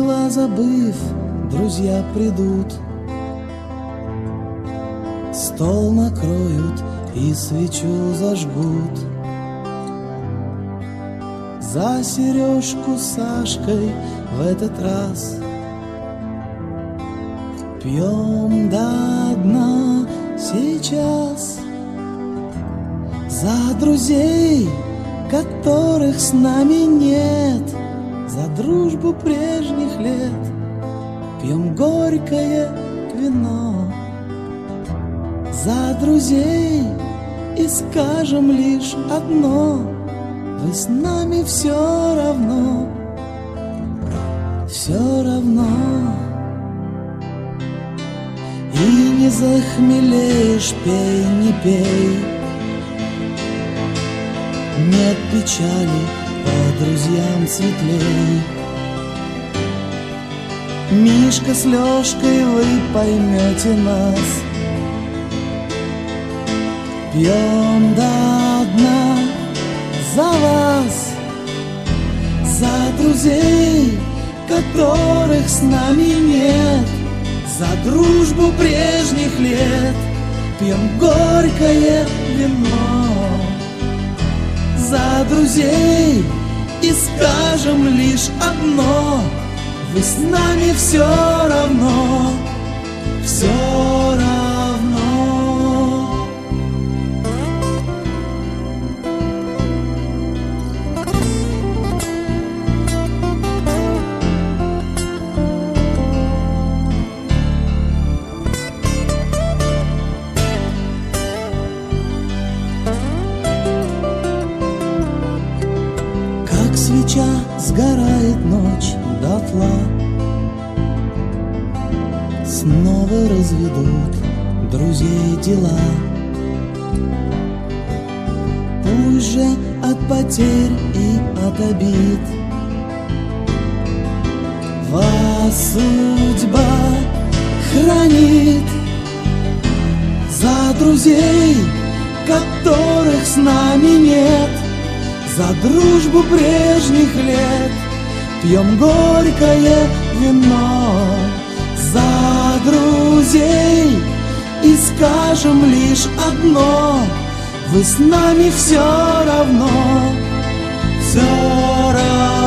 дела забыв, друзья придут, стол накроют и свечу зажгут. За Сережку с Сашкой в этот раз пьем до дна сейчас. За друзей, которых с нами нет, за дружбу прежних лет пьем горькое вино. За друзей и скажем лишь одно: вы с нами все равно, все равно. И не захмелеешь, пей, не пей, нет печали, по друзьям светлей. Мишка с Лёшкой, вы поймете нас, пьем до дна за вас, за друзей, которых с нами нет, за дружбу прежних лет пьем горькое вино. За друзей и скажем лишь одно: вы с нами все равно, все равно. Свеча сгорает ночь дотла, снова разведут друзей дела. Пусть же от потерь и от обид вас судьба хранит. За друзей, которых с нами нет, за дружбу прежних лет пьем горькое вино. За друзей и скажем лишь одно: вы с нами все равно, все равно.